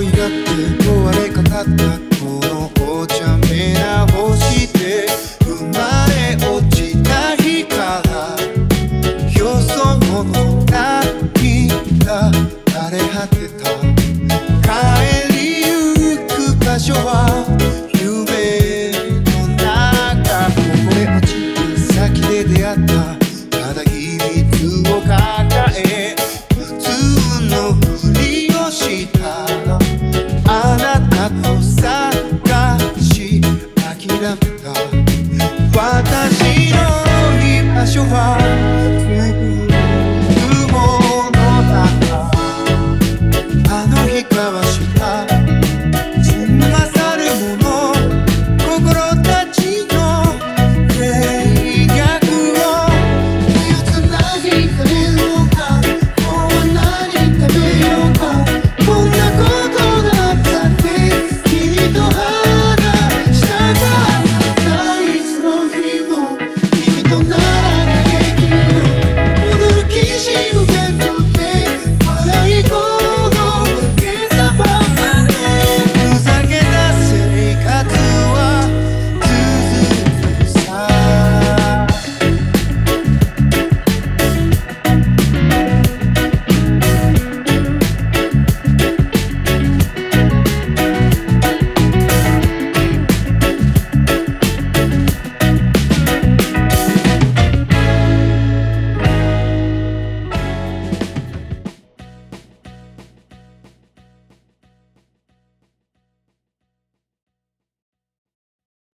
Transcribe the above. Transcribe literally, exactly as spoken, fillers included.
い合って壊れかかったこのお茶目な星で生まれ落ちた日からよその涙枯れ果てた帰りゆく場所は夢の中こぼれ落ちる先で出会ったただ秘密を抱え普通の